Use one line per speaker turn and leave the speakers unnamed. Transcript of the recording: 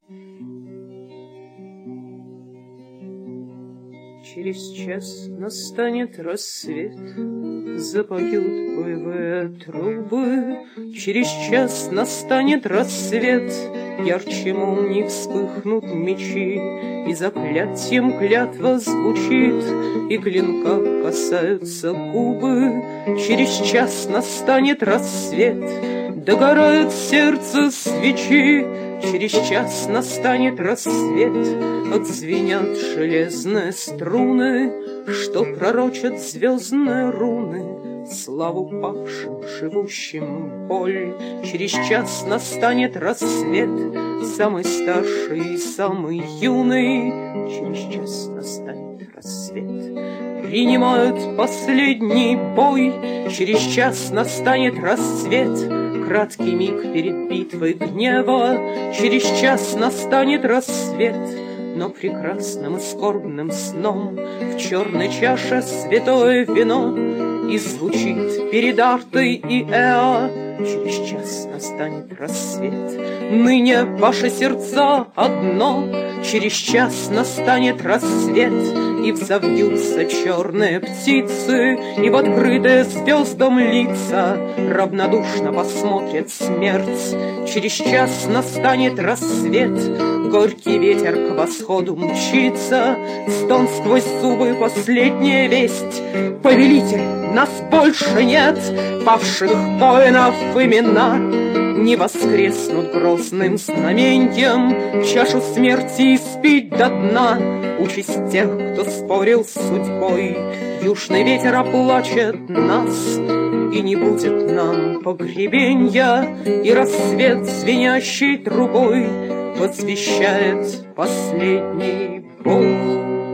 Через час настанет рассвет, запоют боевые трубы. Через час настанет рассвет, ярче молний вспыхнут мечи, и заклятием клятва звучит, и клинка касаются губы. Через час настанет рассвет, догорает сердце свечи. Через час настанет рассвет, отзвенят железные струны, что пророчат звездные руны, славу павшим, живущим боль. Через час настанет рассвет, самый старший и самый юный. Через час настанет рассвет, принимают последний бой. Через час настанет рассвет, краткий миг перед битвой гнева. Через час настанет рассвет, но прекрасным и скорбным сном в черной чаше святое вино, и звучит перед Артой и Эа. Через час настанет рассвет, ныне ваши сердца одно. Через час настанет рассвет, и взовьются черные птицы, и в открытые звездам лица равнодушно посмотрят смерть. Через час настанет рассвет, горький ветер к восходу мчится, стон сквозь зубы последняя весть: повелитель, нас больше нет, павших воинов имена не воскреснут грозным знаменьем, чашу смерти испить до дна. Участь тех, кто спорил с судьбой, южный ветер оплачет нас, и не будет нам погребенья, и рассвет звенящей трубой возвещает последний бой.